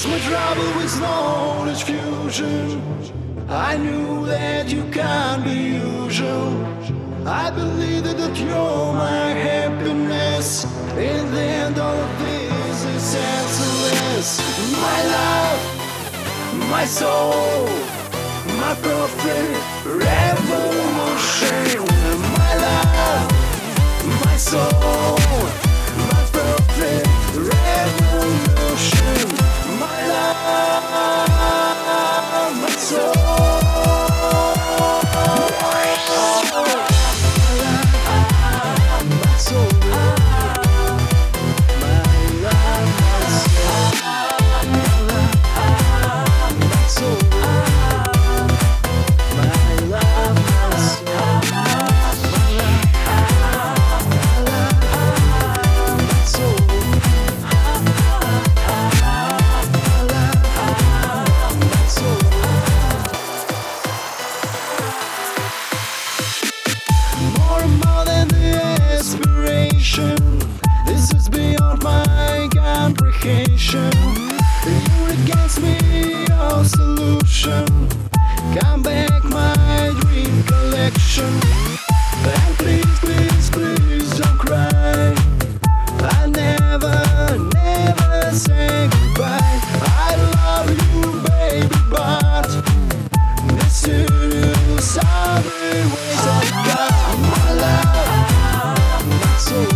my trouble with knowledge fusion. I knew that you can't be usual. I believe that you're my happiness. In the end, all of this is senseless. My love, my soul, my perfect revolution. My love, my soul, my perfect revolution. My love, my soul. This is beyond my comprehension. You're against me, no solution. Come back, my dream collection. And please, please, please don't cry. I never, never say goodbye. I love you, baby, but mysterious every ways I got. My love, my soul.